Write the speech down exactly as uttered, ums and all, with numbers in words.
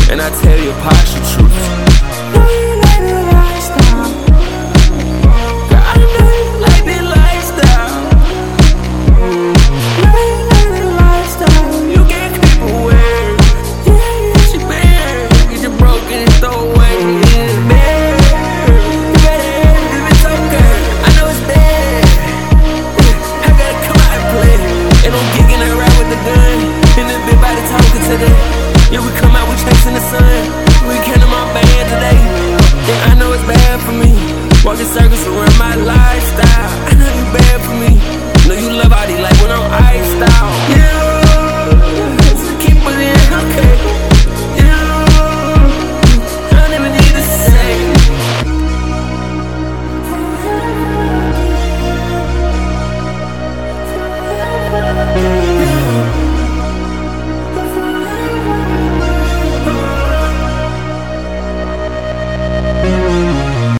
and I tell you partial truth. Know you like the lifestyle. Girl, I know you like the lifestyle. Know you like the lifestyle. You get people weird. Yeah, yeah. She bad, get you broken and throw away. Yeah, bad. You better have it if it's okay. I know it's bad. I gotta come out and play. And I'm kicking it right with the gun. And the big body talking to the. Yeah, we come out.